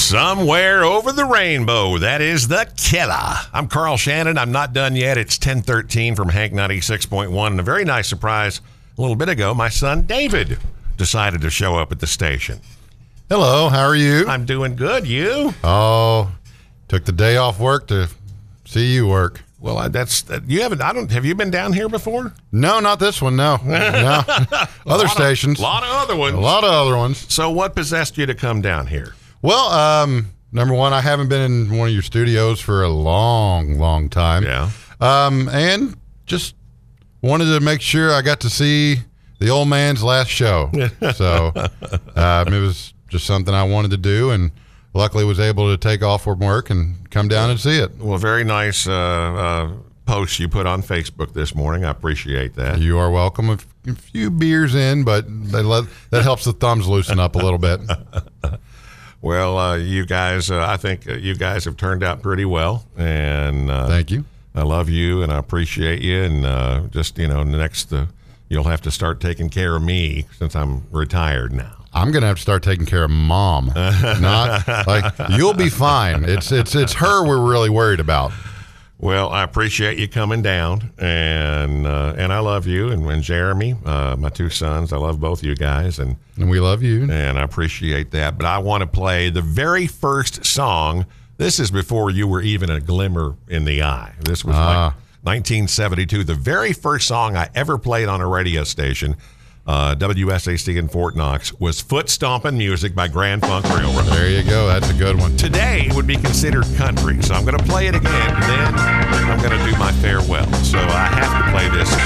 Somewhere over the rainbow, that is the killer. I'm Carl Shannon. I'm not done yet. It's 10:13 from Hank 96.1. And a very nice surprise a little bit ago, my son David decided to show up at the station. Hello, how are you? I'm doing good. You? Oh, took the day off work to see you work. Well, you haven't. Have you been down here before? No, not this one. No. Other stations. A lot of other ones. A lot of other ones. So, what possessed you to come down here? Well, number one, I haven't been in one of your studios for a long time. Yeah. And just wanted to make sure I got to see the old man's last show. So it was just something I wanted to do, and luckily was able to take off from work and come down and see it. Well, very nice post you put on Facebook this morning. I appreciate that. You are welcome. A few beers in, but that helps the thumbs loosen up a little bit. Well, you guys, I think you guys have turned out pretty well, and thank you. I love you, and I appreciate you, and next you'll have to start taking care of me since I'm retired now. I'm gonna have to start taking care of Mom. Not like you'll be fine. It's her we're really worried about. Well, I appreciate you coming down, and I love you, and Jeremy, my two sons. I love both you guys, and we love you, and I appreciate that. But I want to play the very first song. This is before you were even a glimmer in the eye. This was like 1972. The very first song I ever played on a radio station, WSAC in Fort Knox, was Foot Stompin' Music by Grand Funk Railroad. There you go. That's a good one. Today it would be considered country, so I'm going to play it again, and then I'm going to do my farewell. So I have to play this.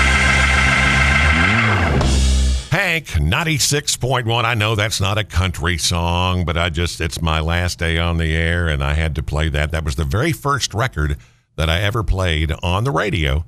Hank 96.1. I know that's not a country song, but it's my last day on the air, and I had to play that. That was the very first record that I ever played on the radio.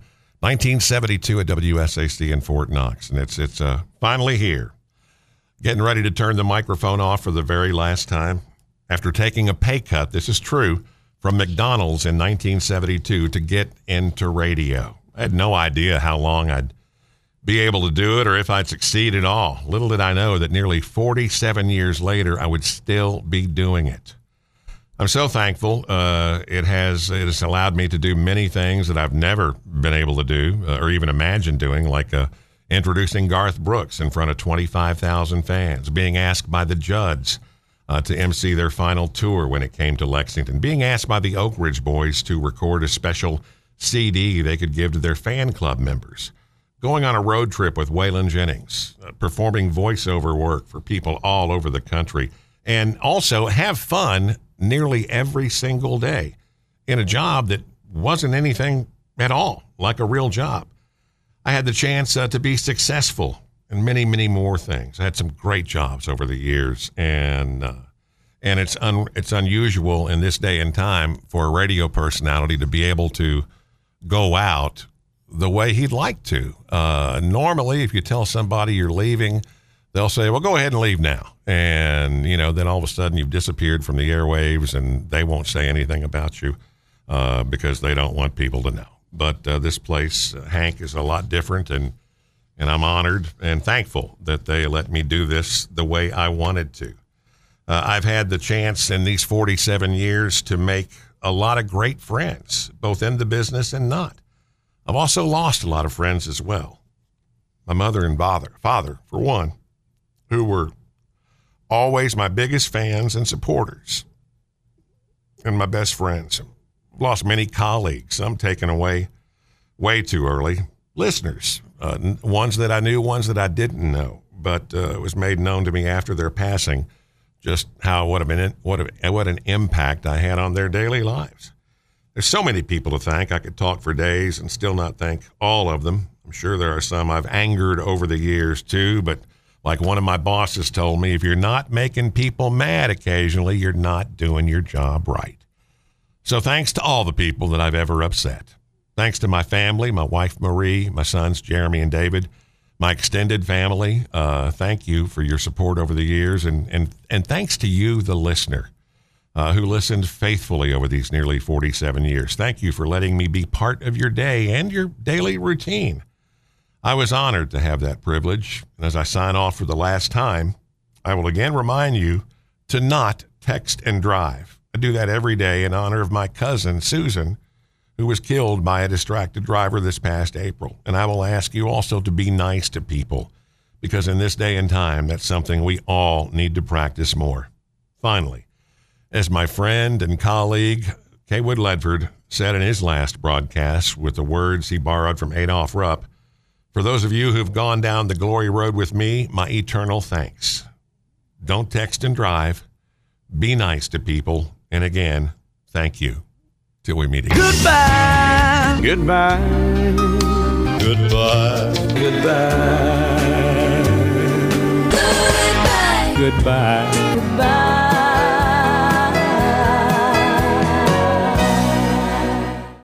1972 at WSAC in Fort Knox, and it's finally here. Getting ready to turn the microphone off for the very last time. After taking a pay cut, this is true, from McDonald's in 1972 to get into radio. I had no idea how long I'd be able to do it or if I'd succeed at all. Little did I know that nearly 47 years later, I would still be doing it. I'm so thankful. It has allowed me to do many things that I've never been able to do or even imagine doing, like introducing Garth Brooks in front of 25,000 fans, being asked by the Judds to MC their final tour when it came to Lexington, being asked by the Oak Ridge Boys to record a special CD they could give to their fan club members, going on a road trip with Waylon Jennings, performing voiceover work for people all over the country, and also have fun nearly every single day in a job that wasn't anything at all like a real job. I had the chance to be successful in many, many more things. I had some great jobs over the years, and it's unusual in this day and time for a radio personality to be able to go out the way he'd like to. Normally, if you tell somebody you're leaving, they'll say, well, go ahead and leave now. And, then all of a sudden you've disappeared from the airwaves, and they won't say anything about you because they don't want people to know. But this place, Hank, is a lot different, and I'm honored and thankful that they let me do this the way I wanted to. I've had the chance in these 47 years to make a lot of great friends, both in the business and not. I've also lost a lot of friends as well. My mother and father, for one, who were always my biggest fans and supporters and my best friends. Lost many colleagues, some taken away way too early. Listeners, ones that I knew, ones that I didn't know, but it was made known to me after their passing just what an impact I had on their daily lives. There's so many people to thank. I could talk for days and still not thank all of them. I'm sure there are some I've angered over the years too, but like one of my bosses told me, if you're not making people mad occasionally, you're not doing your job right. So thanks to all the people that I've ever upset. Thanks to my family, my wife Marie, my sons Jeremy and David, my extended family. Thank you for your support over the years, and thanks to you, the listener, who listened faithfully over these nearly 47 years. Thank you for letting me be part of your day and your daily routine. I was honored to have that privilege, and as I sign off for the last time, I will again remind you to not text and drive. I do that every day in honor of my cousin, Susan, who was killed by a distracted driver this past April. And I will ask you also to be nice to people, because in this day and time, that's something we all need to practice more. Finally, as my friend and colleague, Kaywood Ledford, said in his last broadcast with the words he borrowed from Adolph Rupp, for those of you who've gone down the glory road with me, my eternal thanks. Don't text and drive. Be nice to people. And again, thank you. Till we meet again. Goodbye. Goodbye. Goodbye. Goodbye. Goodbye. Goodbye. Goodbye.